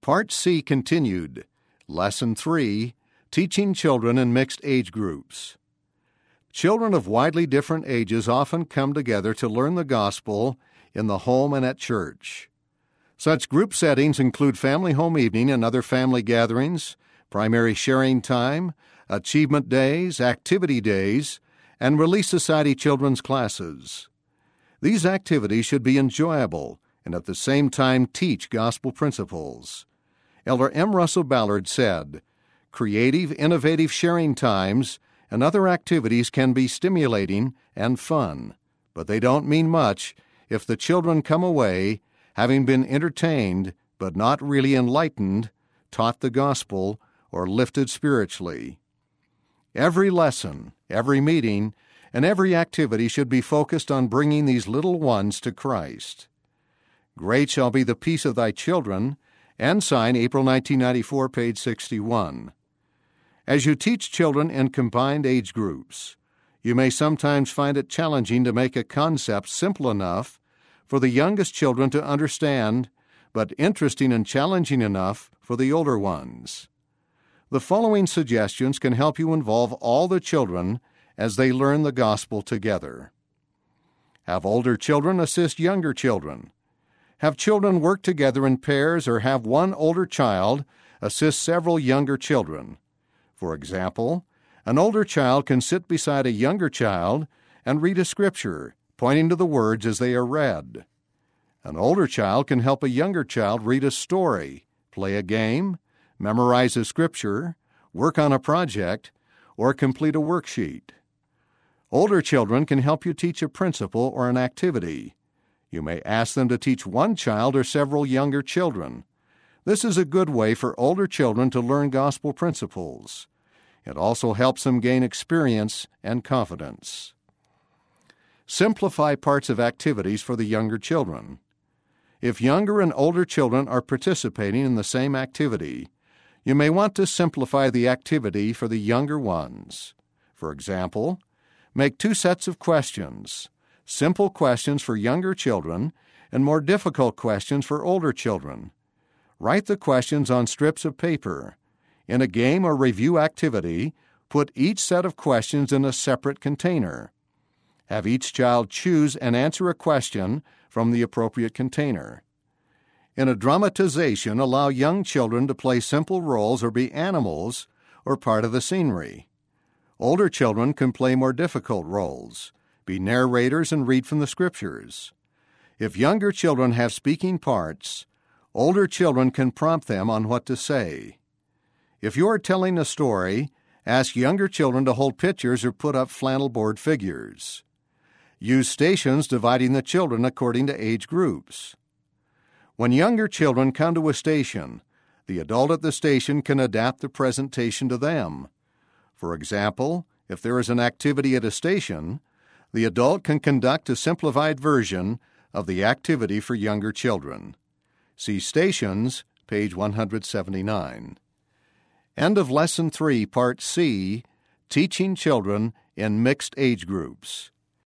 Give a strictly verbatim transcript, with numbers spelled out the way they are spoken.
Part C continued. Lesson three, Teaching Children in Mixed Age Groups. Children of widely different ages often come together to learn the gospel in the home and at church. Such group settings include family home evening and other family gatherings, primary sharing time, achievement days, activity days, and Relief Society children's classes. These activities should be enjoyable and at the same time teach gospel principles. Elder M. Russell Ballard said, "Creative, innovative sharing times and other activities can be stimulating and fun, but they don't mean much if the children come away having been entertained but not really enlightened, taught the gospel, or lifted spiritually." Every lesson, every meeting, and every activity should be focused on bringing these little ones to Christ. Great shall be the peace of thy children, and sign April nineteen ninety-four, page sixty-one. As you teach children in combined age groups, you may sometimes find it challenging to make a concept simple enough for the youngest children to understand, but interesting and challenging enough for the older ones. The following suggestions can help you involve all the children as they learn the gospel together. Have older children assist younger children. Have children work together in pairs or have one older child assist several younger children. For example, an older child can sit beside a younger child and read a scripture, pointing to the words as they are read. An older child can help a younger child read a story, play a game, memorize a scripture, work on a project, or complete a worksheet. Older children can help you teach a principle or an activity. You may ask them to teach one child or several younger children. This is a good way for older children to learn gospel principles. It also helps them gain experience and confidence. Simplify parts of activities for the younger children. If younger and older children are participating in the same activity, you may want to simplify the activity for the younger ones. For example, make two sets of questions, simple questions for younger children and more difficult questions for older children. Write the questions on strips of paper. In a game or review activity, put each set of questions in a separate container. Have each child choose and answer a question from the appropriate container. In a dramatization, allow young children to play simple roles or be animals or part of the scenery. Older children can play more difficult roles, be narrators and read from the scriptures. If younger children have speaking parts, older children can prompt them on what to say. If you are telling a story, ask younger children to hold pictures or put up flannel board figures. Use stations dividing the children according to age groups. When younger children come to a station, the adult at the station can adapt the presentation to them. For example, if there is an activity at a station, the adult can conduct a simplified version of the activity for younger children. See Stations, page one hundred seventy-nine. End of Lesson three, Part C, Teaching Children in Mixed Age Groups.